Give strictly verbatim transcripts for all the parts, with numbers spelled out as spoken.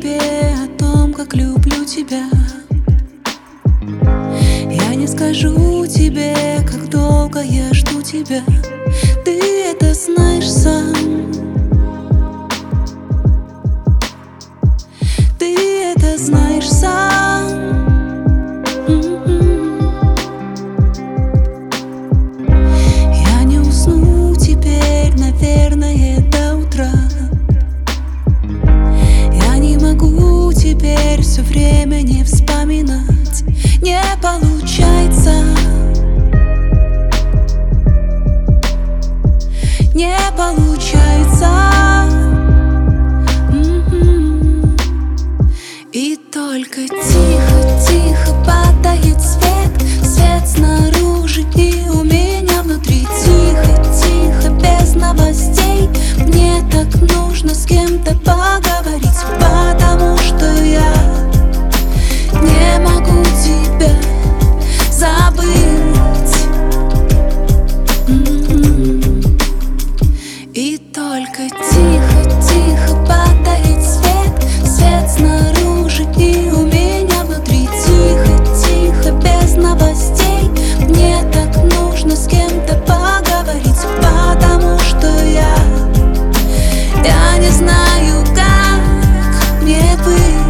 тебе о том, как люблю тебя. Я не скажу тебе, как долго я жду тебя. Ты это знаешь сам. Ты это знаешь сам. Я не усну теперь, наверное, до утра. Я не могу теперь все время не вспоминать. Не получается. Не получается. М-м-м. И только тихо-тихо падает свет. Свет снаружи и у меня внутри. Тихо-тихо, без новостей. Мне так нужно с кем-то поговорить, потому что я не могу тебя забыть. М-м-м. И только тихо-тихо падает свет. Свет снаружи и у меня внутри. Тихо-тихо, без новостей. Мне так нужно с кем-то поговорить, потому что я Я не знаю, как мне быть.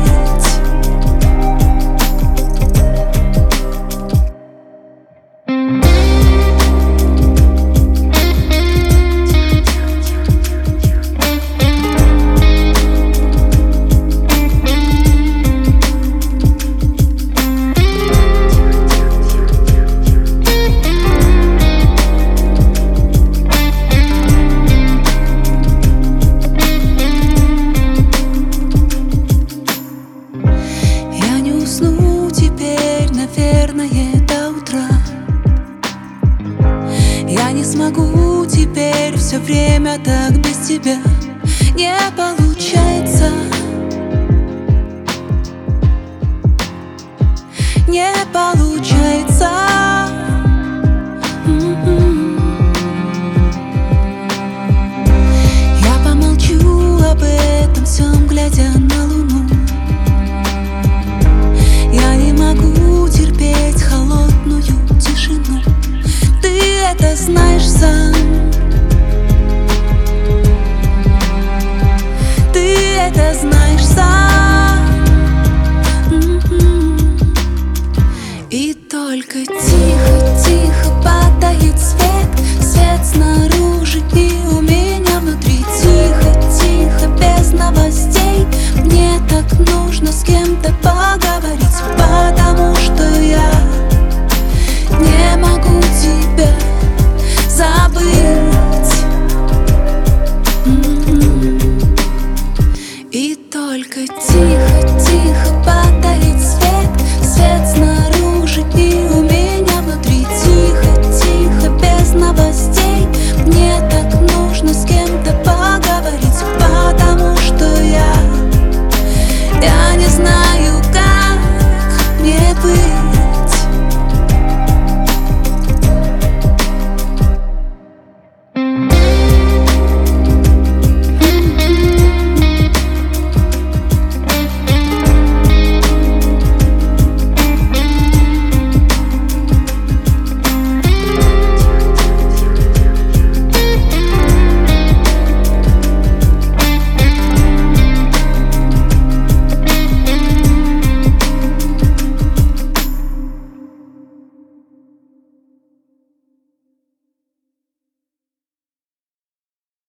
Усну теперь, наверное, до утра. Я не смогу теперь все время так без тебя. Не получается. Не получается. М-м-м. Я помолчу об этом всем, глядя на луну. Я не могу терпеть холодную тишину. Ты это знаешь сам. Ты это знаешь сам. М-м-м. И только